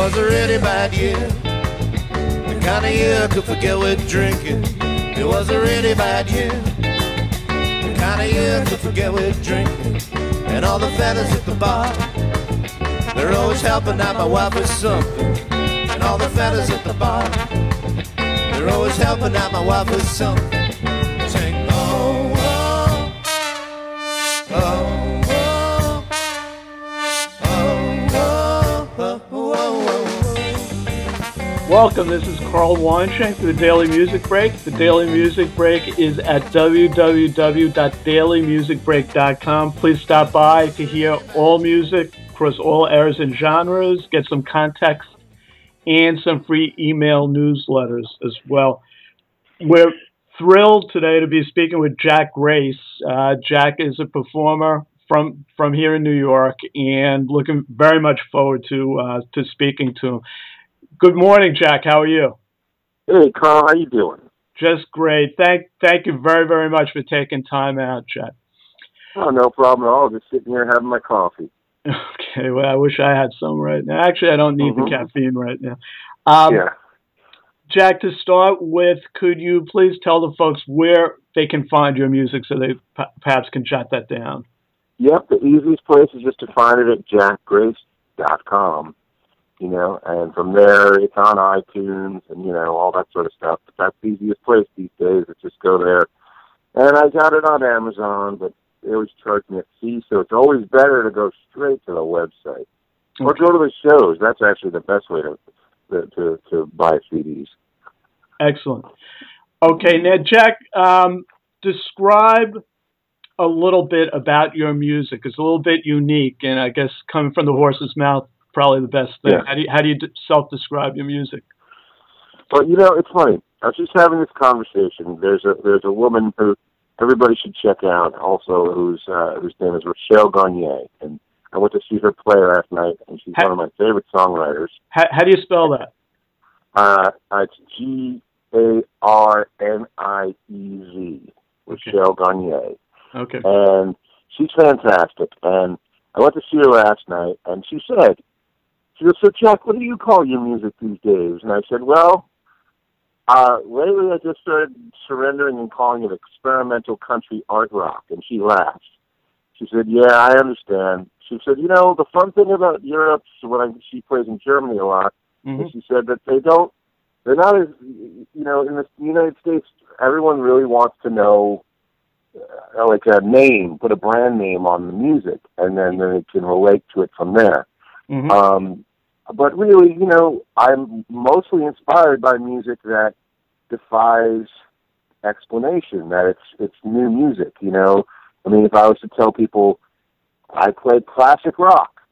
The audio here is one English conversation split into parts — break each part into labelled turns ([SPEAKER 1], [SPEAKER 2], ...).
[SPEAKER 1] was a really bad year, the kind of year I could forget with drinking. It was a really bad year, the kind of year I could forget with drinking. And all the fellas at the bar, they're always helping out my wife with something. And all the fellas at the bar, they're always helping out my wife with something. Sing, oh, oh, oh, oh, oh, oh, oh, oh.
[SPEAKER 2] Welcome, this is Carl Weinschenk for the Daily Music Break. The Daily Music Break is at www.dailymusicbreak.com. Please stop by to hear all music across all eras and genres, get some context, and some free email newsletters as well. We're thrilled today to be speaking with Jack Grace. Jack is a performer from here in New York, and looking very much forward to speaking to him. Good morning, Jack. How are you?
[SPEAKER 3] Hey, Carl. How you doing?
[SPEAKER 2] Just great. Thank you very, very much for taking time out, Jack.
[SPEAKER 3] Oh, no problem at all. Just sitting here having my coffee.
[SPEAKER 2] Okay. Well, I wish I had some right now. Actually, I don't need the caffeine right now.
[SPEAKER 3] Yeah.
[SPEAKER 2] Jack, to start with, could you please tell the folks where they can find your music so they perhaps can jot that down?
[SPEAKER 3] Yep. The easiest place is just to find it at jackgrace.com. And from there, it's on iTunes and, all that sort of stuff. But that's the easiest place these days. It's just go there. And I got it on Amazon, but they always charge me a fee, so it's always better to go straight to the website. Okay. Or go to the shows. That's actually the best way to buy CDs.
[SPEAKER 2] Excellent. Okay, now, Jack, describe a little bit about your music. It's a little bit unique, and I guess coming from the horse's mouth, probably the best thing. Yeah. How do you self-describe your music?
[SPEAKER 3] Well, it's funny. I was just having this conversation. There's a woman who everybody should check out also whose name is Rochelle Garnier, and I went to see her play last night, and she's one of my favorite songwriters.
[SPEAKER 2] How do you spell that?
[SPEAKER 3] It's Garniez, Rochelle Garnier.
[SPEAKER 2] Okay.
[SPEAKER 3] And she's fantastic, and I went to see her last night, and she said, so Jack, what do you call your music these days? And I said, well, lately I just started surrendering and calling it experimental country art rock. And she laughed. She said, yeah, I understand. She said, the fun thing about Europe, she plays in Germany a lot, and she said that they're not as, in the United States, everyone really wants to know, like a name, put a brand name on the music, and then they can relate to it from there. But really, I'm mostly inspired by music that defies explanation, that it's new music, I mean, if I was to tell people I play classic rock,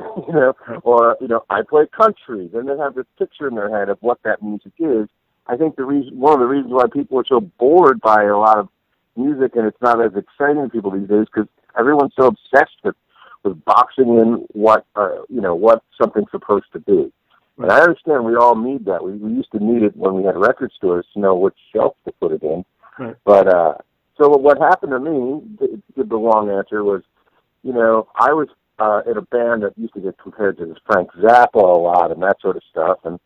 [SPEAKER 3] or, I play country, then they have this picture in their head of what that music is. I think one of the reasons why people are so bored by a lot of music and it's not as exciting to people these days because everyone's so obsessed with boxing in what something's supposed to be. And I understand we all need that. We used to need it when we had record stores to know which shelf to put it in. Right. But so what happened to me, to give the long answer, was, I was in a band that used to get compared to this Frank Zappa a lot and that sort of stuff. And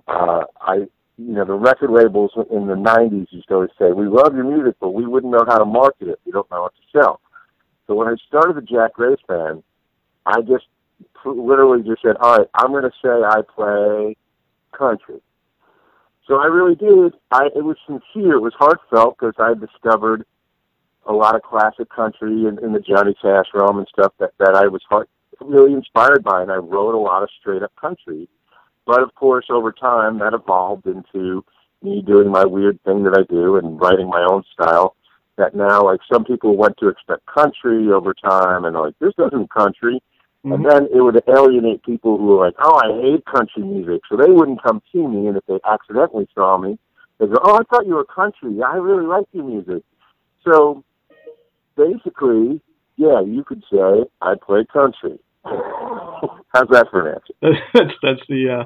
[SPEAKER 3] the record labels in the 90s used to always say, we love your music, but we wouldn't know how to market it. We don't know what to sell. So when I started the Jack Grace band, I just literally just said, all right, I'm going to say I play country. So I really did. It was sincere. It was heartfelt because I discovered a lot of classic country in the Johnny Cash realm and stuff that I was really inspired by, and I wrote a lot of straight-up country. But, of course, over time, that evolved into me doing my weird thing that I do and writing my own style. That now, like, some people went to expect country over time, and like, this isn't country. And then it would alienate people who were like, oh, I hate country music, so they wouldn't come see me, and if they accidentally saw me, they'd go, oh, I thought you were country. I really like your music. So, basically, yeah, you could say I play country. How's that for an answer?
[SPEAKER 2] That's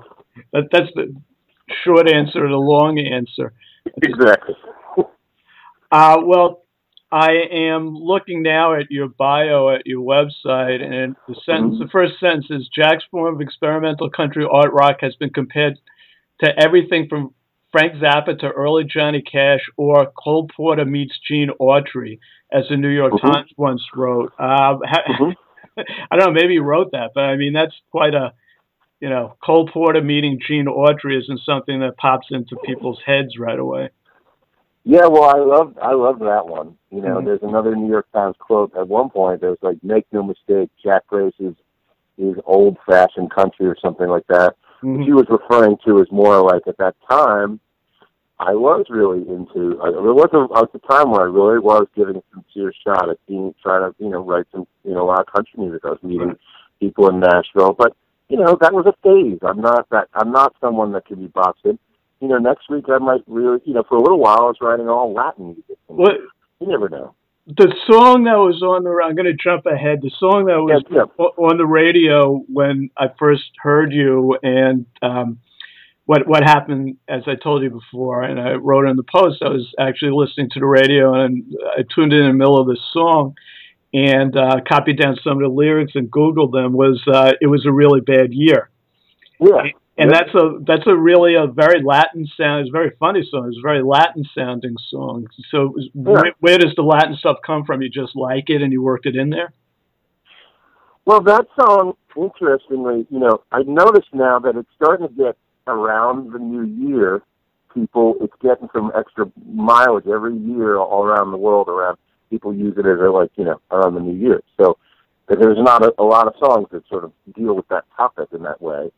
[SPEAKER 2] the short answer, the long answer.
[SPEAKER 3] Exactly.
[SPEAKER 2] Well, I am looking now at your bio at your website, and the first sentence is Jack's form of experimental country art rock has been compared to everything from Frank Zappa to early Johnny Cash or Cole Porter meets Gene Autry, as the New York Times once wrote. I don't know, maybe you wrote that, but I mean, that's quite a, Cole Porter meeting Gene Autry isn't something that pops into people's heads right away.
[SPEAKER 3] Yeah, well, I love that one. There's another New York Times quote. At one point, there was like, "Make no mistake, Jack Grace is old-fashioned country," or something like that. What she was referring to is more like, at that time, I was really into. There was a time where I really was giving a sincere shot at trying to write some a lot of country music. I was meeting people in Nashville, but that was a phase. I'm not someone that can be boxed in. Next week I might really, for a little while I was writing all Latin music. You never know.
[SPEAKER 2] The song that was I'm going to jump ahead. The song that was on the radio when I first heard you, and what happened, as I told you before, and I wrote in the post, I was actually listening to the radio, and I tuned in the middle of the song and copied down some of the lyrics and Googled them. It was a really bad year.
[SPEAKER 3] Yeah.
[SPEAKER 2] And that's a really very Latin sound. It's a very funny song. It's a very Latin sounding song. So where does the Latin stuff come from? You just like it and you worked it in there?
[SPEAKER 3] Well, that song, interestingly, I noticed now that it's starting to get around the new year. It's getting some extra mileage every year all around the world. Around people use it as around the new year. So there's not a lot of songs that sort of deal with that topic in that way.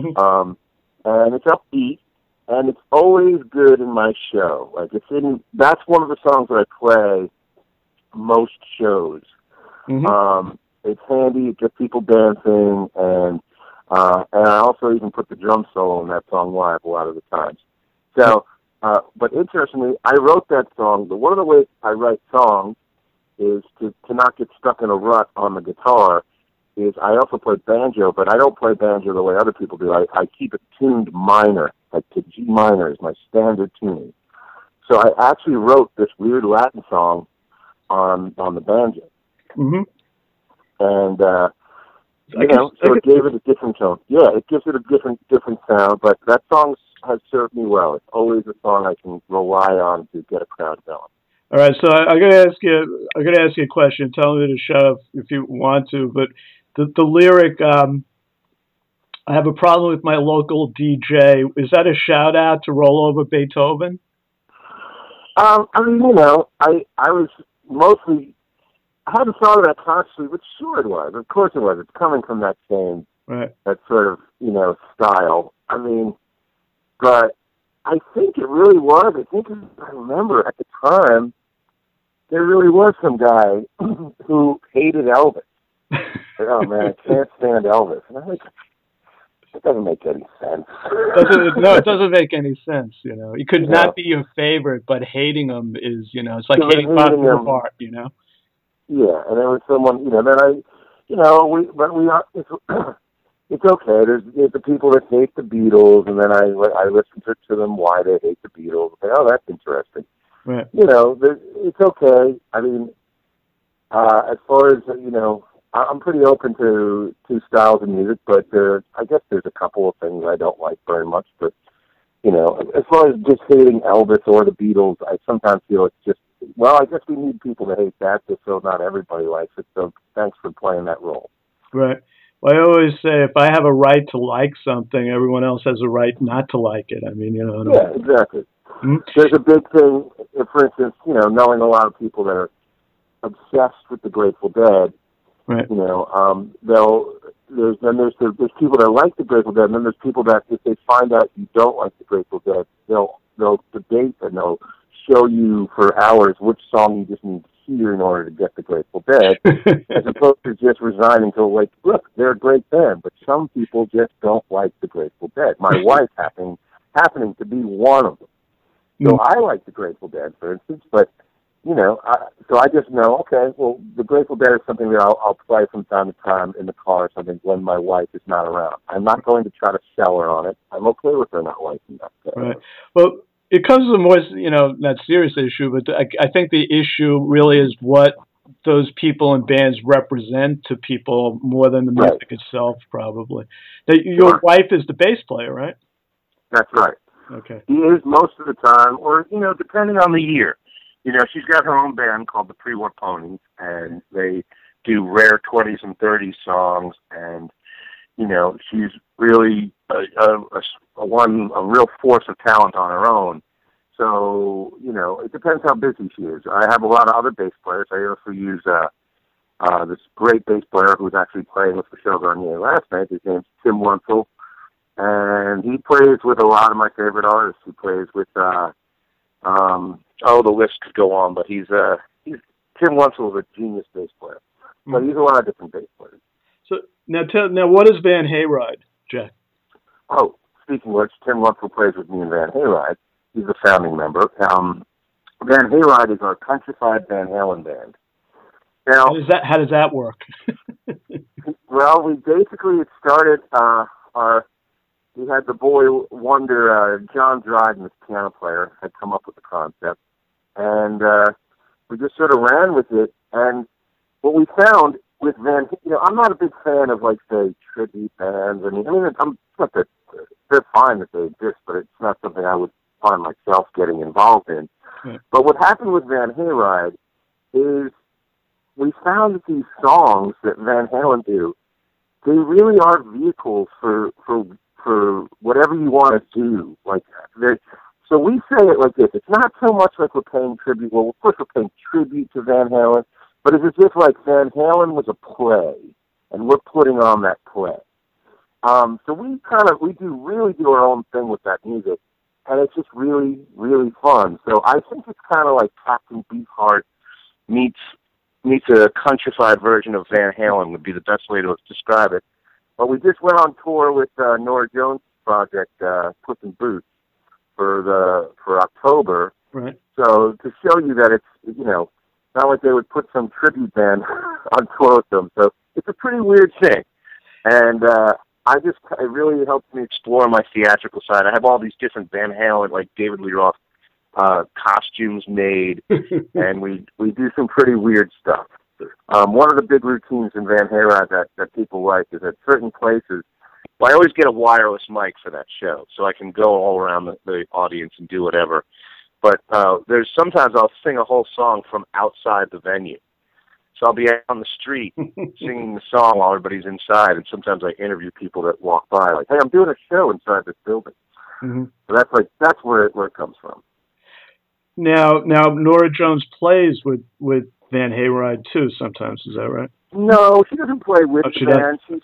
[SPEAKER 3] And it's upbeat, and it's always good in my show. That's one of the songs that I play most shows. It's handy, it gets people dancing, and I also even put the drum solo in that song live a lot of the times. So, but interestingly, I wrote that song, but one of the ways I write songs is to not get stuck in a rut on the guitar. Is I also play banjo, but I don't play banjo the way other people do. I keep it tuned minor, like to G minor is my standard tuning. So I actually wrote this weird Latin song on the banjo. And, so it gave it a different tone. Yeah, it gives it a different sound, but that song has served me well. It's always a song I can rely on to get a crowd going.
[SPEAKER 2] All right, so I'm going to ask you a question. Tell me to shut up if you want to, but the lyric, I have a problem with my local DJ. Is that a shout out to Roll Over Beethoven?
[SPEAKER 3] I was mostly, I hadn't thought of that consciously, but sure it was. Of course it was. It's coming from that same, that sort of, style. I mean, but I think it really was. I remember at the time, there really was some guy who hated Elvis. Oh man, I can't stand Elvis. And I'm like, it doesn't make any sense.
[SPEAKER 2] No, it doesn't make any sense. He could not be your favorite, but hating him is, it's like hating Bob Hart, Yeah,
[SPEAKER 3] and there was someone, then it's okay. There's the people that hate the Beatles, and then I listen to them why they hate the Beatles. I say, oh, that's interesting.
[SPEAKER 2] Right.
[SPEAKER 3] It's okay. I mean, as far as I'm pretty open to styles of music, but I guess there's a couple of things I don't like very much. But as far as just hating Elvis or the Beatles, I sometimes feel it's just, well, I guess we need people to hate that, just so not everybody likes it. So thanks for playing that role.
[SPEAKER 2] Right. Well, I always say if I have a right to like something, everyone else has a right not to like it. I mean,
[SPEAKER 3] Yeah, exactly. Mm-hmm. There's a big thing, for instance, knowing a lot of people that are obsessed with the Grateful Dead.
[SPEAKER 2] Right.
[SPEAKER 3] There's people that like the Grateful Dead, and then there's people that if they find out you don't like the Grateful Dead, they'll debate and they'll show you for hours which song you just need to hear in order to get the Grateful Dead, as opposed to just resigning to look, they're a great band, but some people just don't like the Grateful Dead. My wife happening to be one of them. So I like the Grateful Dead, for instance, but so I just know, okay, well, the Grateful Dead is something that I'll play from time to time in the car or something when my wife is not around. I'm not going to try to sell her on it. I'm okay with her not liking that.
[SPEAKER 2] Right. Well, it comes to a more, not serious issue, but I think the issue really is what those people and bands represent to people more than the
[SPEAKER 3] Right.
[SPEAKER 2] music itself, probably. Your wife is the bass player, right?
[SPEAKER 3] That's right.
[SPEAKER 2] Okay.
[SPEAKER 3] He is most of the time, or, depending on the year. She's got her own band called the Pre-War Ponies, and they do rare 20s and 30s songs, and, she's really a real force of talent on her own. So, it depends how busy she is. I have a lot of other bass players. I also use this great bass player who was actually playing with Michelle Garnier last night. His name's Tim Wentzel, and he plays with a lot of my favorite artists. He plays with, the list could go on, but he's Tim Wentzel is a genius bass player. So he's a lot of different bass players.
[SPEAKER 2] So now what is Van Hayride, Jack?
[SPEAKER 3] Oh, speaking of which, Tim Wentzel plays with me in Van Hayride. He's a founding member. Van Hayride is our countryside Van Halen band. Now,
[SPEAKER 2] how does that work?
[SPEAKER 3] Well, it started we had the boy wonder, John Dryden, this piano player, had come up with the concept, and we just sort of ran with it. And what we found with Van, I'm not a big fan of, say, tribute bands. I'm not that they're fine that they exist, but it's not something I would find myself getting involved in.
[SPEAKER 2] Yeah.
[SPEAKER 3] But what happened with Van Hayride is we found that these songs that Van Halen do, they really are vehicles for whatever you want to do. So we say it like this. It's not so much like we're paying tribute. Well, of course we're paying tribute to Van Halen, but it's as if Van Halen was a play, and we're putting on that play. So we really do our own thing with that music, and it's just really, really fun. So I think it's kind of like Captain Beefheart meets a countrified version of Van Halen would be the best way to describe it. But we just went on tour with Norah Jones' project, Puss in Boots, for October.
[SPEAKER 2] Right.
[SPEAKER 3] So to show you that it's, not like they would put some tribute band on tour with them. So it's a pretty weird thing. And it really helps me explore my theatrical side. I have all these different Van Halen, like David Lee Roth, costumes made, and we do some pretty weird stuff. One of the big routines in Van Hayride that people like is at certain places. Well, I always get a wireless mic for that show, so I can go all around the audience and do whatever. But there's sometimes I'll sing a whole song from outside the venue. So I'll be out on the street singing the song while everybody's inside, and sometimes I interview people that walk by, like, "Hey, I'm doing a show inside this building." Mm-hmm. So that's where it comes from.
[SPEAKER 2] Now, Norah Jones plays with Van Hayride too. Sometimes, is that right?
[SPEAKER 3] No, she doesn't play with the band.
[SPEAKER 2] She's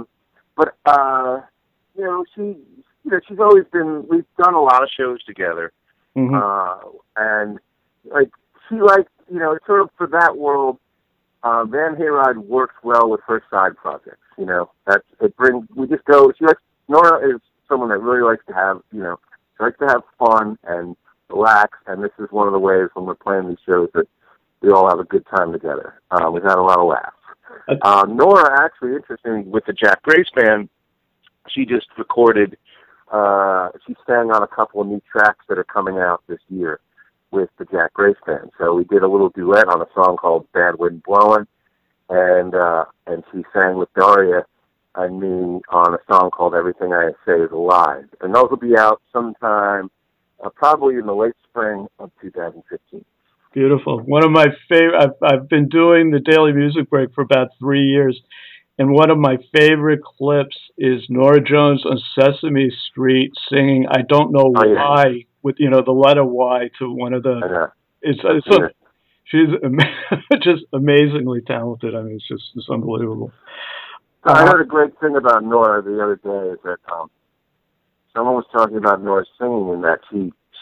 [SPEAKER 3] she's always been. We've done a lot of shows together, and it's sort of for that world. Van Hayride works well with her side projects. We just go. Norah is someone that really likes to have, she likes to have fun and relax, and this is one of the ways when we're playing these shows that we all have a good time together. We've had a lot of laughs. Norah, actually, interesting, with the Jack Grace Band, she just recorded, she sang on a couple of new tracks that are coming out this year with the Jack Grace Band. So we did a little duet on a song called Bad Wind Blowin', and she sang with Daria and me on a song called Everything I Say Is a Lie. And those will be out sometime, probably in the late spring of 2015.
[SPEAKER 2] Beautiful. One of my favorite, I've been doing the Daily Music Break for about 3 years, and one of my favorite clips is Norah Jones on Sesame Street singing "I Don't Know Why" with the letter Y to one of the. She's just amazingly talented. I mean, it's unbelievable.
[SPEAKER 3] I heard a great thing about Norah the other day is that someone was talking about Norah singing, and that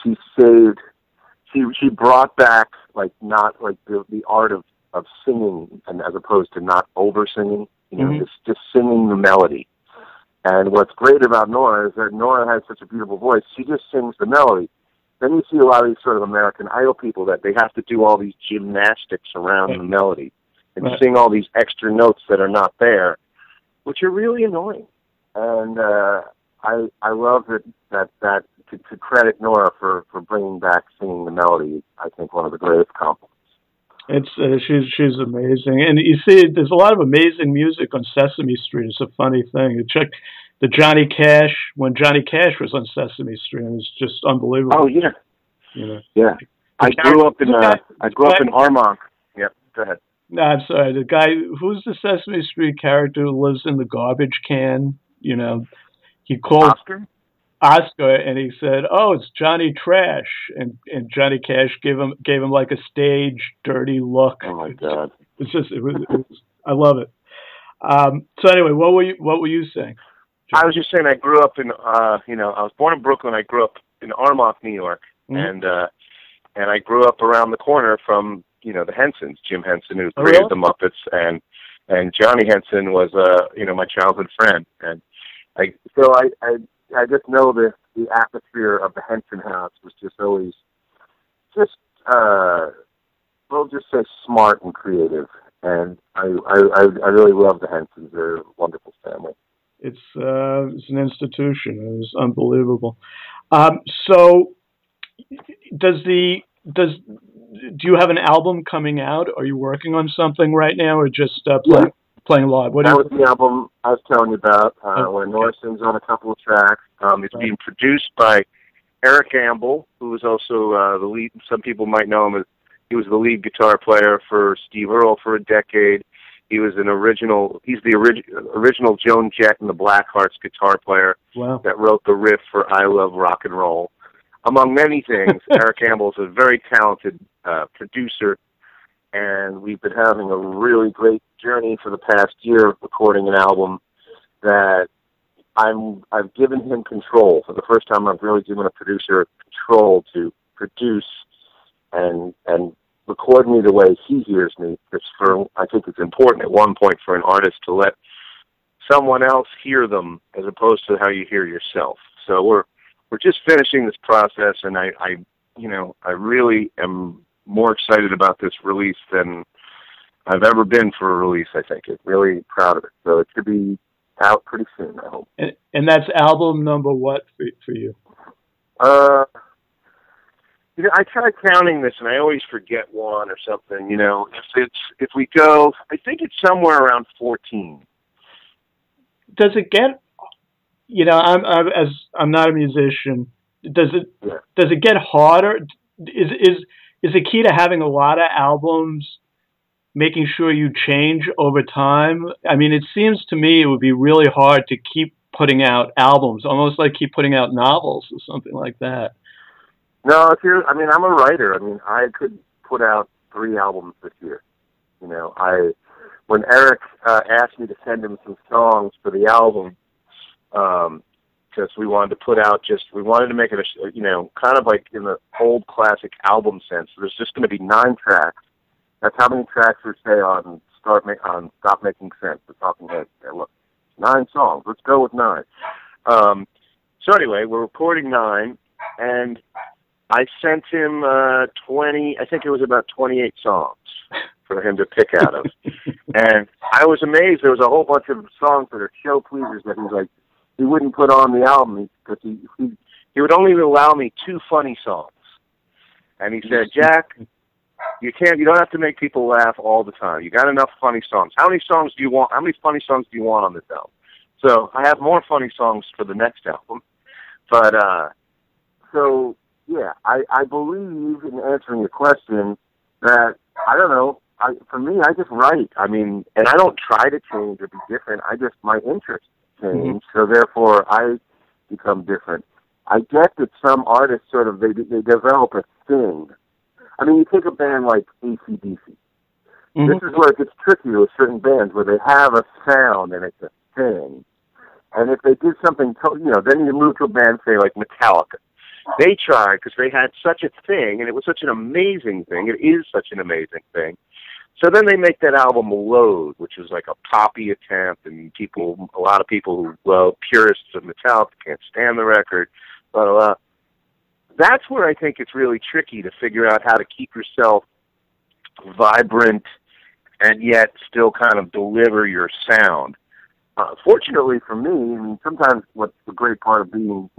[SPEAKER 3] she brought back not the art of singing, and as opposed to not over singing, just singing the melody. And what's great about Norah is that Norah has such a beautiful voice. She just sings the melody. Then you see a lot of these sort of American Idol people that they have to do all these gymnastics around the melody and sing all these extra notes that are not there, which are really annoying. And I love that to credit Nora for bringing back Singing the Melody. I think one of the greatest compliments.
[SPEAKER 2] It's she's amazing, and you see, there's a lot of amazing music on Sesame Street. It's a funny thing. You check the Johnny Cash when Johnny Cash was on Sesame Street, and it's just unbelievable.
[SPEAKER 3] Oh yeah,
[SPEAKER 2] you know.
[SPEAKER 3] Yeah. I grew up in Armonk. Yep. Go ahead.
[SPEAKER 2] No, I'm sorry. The guy who's the Sesame Street character who lives in the garbage can. You know, he called Oscar, and he said, "Oh, it's Johnny Trash," and Johnny Cash gave him like a stage dirty look.
[SPEAKER 3] Oh my God!
[SPEAKER 2] It's just it was I love it. So anyway, what were you saying?
[SPEAKER 3] I was just saying I grew up in I was born in Brooklyn. I grew up in Armonk, New York, and I grew up around the corner from the Hensons, Jim Henson, who created the Muppets, and Johnny Henson was my childhood friend, and I just know the atmosphere of the Henson house was just always we'll just say smart and creative, and I really love the Hensons. They're a wonderful family.
[SPEAKER 2] It's an institution. It was unbelievable. So do you have an album coming out? Are you working on something right now, or just playing live?
[SPEAKER 3] That was the album I was telling you about, where Nora sings on a couple of tracks. It's being produced by Eric Ambel, who is also the lead. Some people might know him as he was the lead guitar player for Steve Earle for a decade. He was he's the original Joan Jett and the Blackhearts guitar player that wrote the riff for I Love Rock and Roll. Among many things, Eric Ambel is a very talented producer, and we've been having a really great journey for the past year recording an album that I've given him control. For the first time, I've really given a producer control to produce and record me the way he hears me. I think it's important at one point for an artist to let someone else hear them as opposed to how you hear yourself. So we're just finishing this process, and I really am more excited about this release than I've ever been for a release, I think. I'm really proud of it. So it should be out pretty soon, I hope.
[SPEAKER 2] And that's album number what for you?
[SPEAKER 3] I try counting this, and I always forget one or something. If we go, I think it's somewhere around 14.
[SPEAKER 2] Does it get? I'm not a musician. Does it get harder? Is the key to having a lot of albums making sure you change over time? I mean, it seems to me it would be really hard to keep putting out albums, almost like keep putting out novels or something like that.
[SPEAKER 3] No, I'm a writer. I could put out 3 albums this year. When Eric asked me to send him some songs for the album, because we wanted to make it kind of like in the old classic album sense. So there's just going to be 9 tracks. That's how many tracks we say on Stop Making Sense. The Talking Heads. Look, 9 songs. Let's go with 9. So anyway, we're recording 9, and I sent him 20. I think it was about 28 songs for him to pick out of, and I was amazed. There was a whole bunch of songs that are show pleasers that he wouldn't put on the album because he would only allow me 2 funny songs, and he said, "Jack, you don't have to make people laugh all the time. You got enough funny songs. How many songs do you want? How many funny songs do you want on this album?" So I have more funny songs for the next album, but so yeah, I believe in answering your question that I don't know. For me, I just write. And I don't try to change or be different. My interests change, so therefore I become different. I get that some artists sort of they develop a thing. You take a band like AC/DC. Mm-hmm. This is where it gets tricky with certain bands where they have a sound and it's a thing. And if they did something, then you move to a band, say like Metallica. They tried because they had such a thing, and it was such an amazing thing. It is such an amazing thing. So then they make that album Load, which was like a poppy attempt, and a lot of people who purists of Metallica can't stand the record, blah, blah, blah. That's where I think it's really tricky to figure out how to keep yourself vibrant and yet still kind of deliver your sound. Fortunately for me, sometimes what's the great part of being more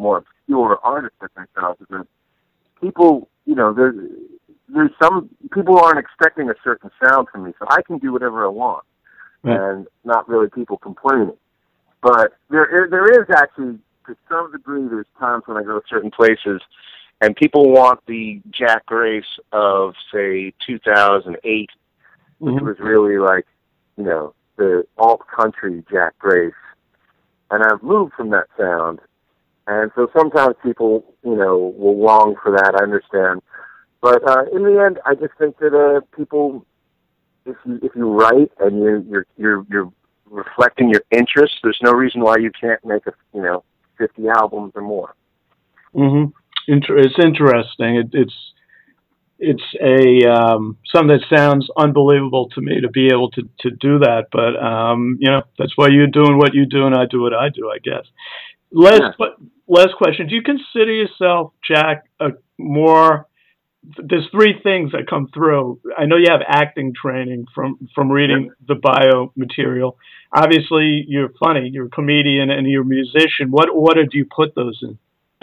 [SPEAKER 3] obscure artists like myself is that people, there's some people aren't expecting a certain sound from me, so I can do whatever I want, and not really people complaining. But there is actually, to some degree, there's times when I go to certain places, and people want the Jack Grace of, say, 2008, which was really like, the alt-country Jack Grace. And I've moved from that sound. And so sometimes people, will long for that, I understand. But in the end, I just think that people, if you write and you're reflecting your interests, there's no reason why you can't make 50 albums or more.
[SPEAKER 2] Mm-hmm. It's interesting. It's a something that sounds unbelievable to me to be able to do that. But that's why you're doing what you do, and I do what I do, I guess. Last question: do you consider yourself, Jack, there's three things that come through. I know you have acting training from reading the bio material. Obviously, you're funny, you're a comedian, and you're a musician. What order do you put those in?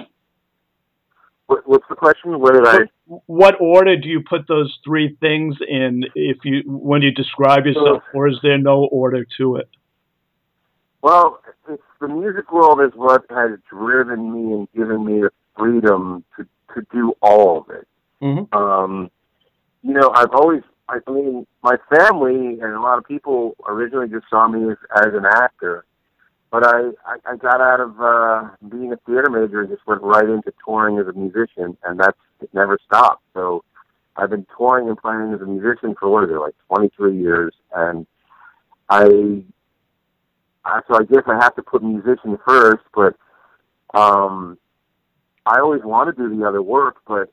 [SPEAKER 3] What's the question?
[SPEAKER 2] What order do you put those three things in when you describe yourself, or is there no order to it?
[SPEAKER 3] Well, the music world is what has driven me and given me the freedom to do all of it. Mm-hmm. My family and a lot of people originally just saw me as an actor. But I got out of being a theater major and just went right into touring as a musician, and it never stopped. So I've been touring and playing as a musician for, 23 years, and so I guess I have to put musician first, but I always want to do the other work, but,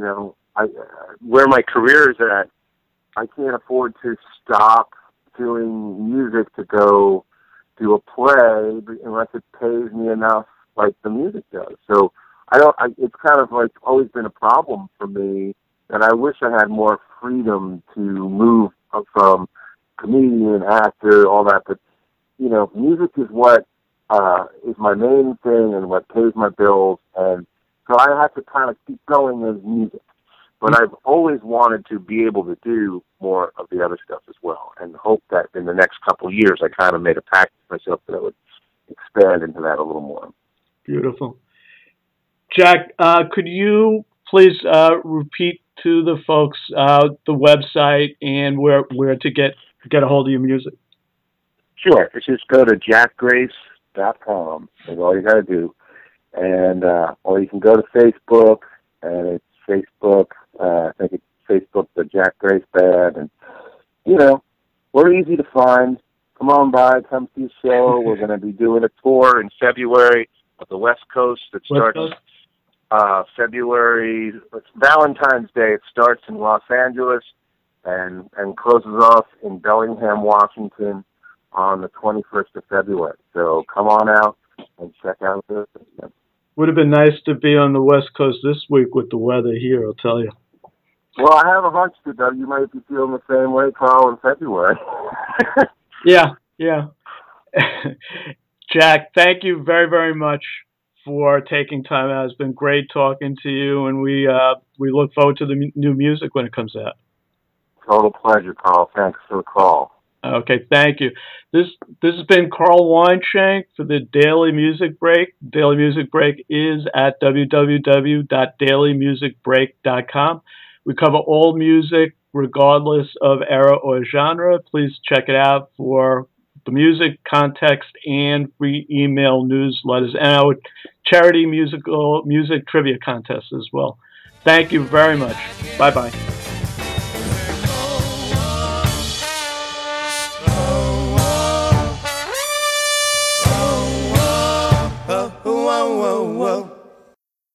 [SPEAKER 3] where my career is at, I can't afford to stop doing music to go do a play unless it pays me enough like the music does. So it's kind of like always been a problem for me that I wish I had more freedom to move from comedian, actor, all that. But, music is what is my main thing and what pays my bills. And so I have to kind of keep going as music. But I've always wanted to be able to do more of the other stuff as well, and hope that in the next couple of years I kind of made a pact with myself that I would expand into that a little more. Beautiful.
[SPEAKER 2] Jack, could you please repeat to the folks the website and where to get a hold of your music?
[SPEAKER 3] Sure. Just go to jackgrace.com. That's all you got to do. And or you can go to Facebook, and it's Facebook. I think it's Facebook, the Jack Grace Band, and we're easy to find. Come on by, come see a show. We're going to be doing a tour in February of the West Coast that starts February. It's Valentine's Day. It starts in Los Angeles and closes off in Bellingham, Washington, on the 21st of February. So come on out and check out the.
[SPEAKER 2] Would have been nice to be on the West Coast this week with the weather here, I'll tell you.
[SPEAKER 3] Well, I have a hunch that you might be feeling the same way, Carl, in February.
[SPEAKER 2] Yeah. Jack, thank you very, very much for taking time out. It's been great talking to you, and we look forward to the new music when it comes out.
[SPEAKER 3] Total pleasure, Carl. Thanks for the call.
[SPEAKER 2] Okay, thank you. This has been Carl Weinschenk for the Daily Music Break. Daily Music Break is at www.dailymusicbreak.com. We cover all music regardless of era or genre. Please check it out for the music, context, and free email newsletters, and our charity music trivia contest as well. Thank you very much. Bye-bye.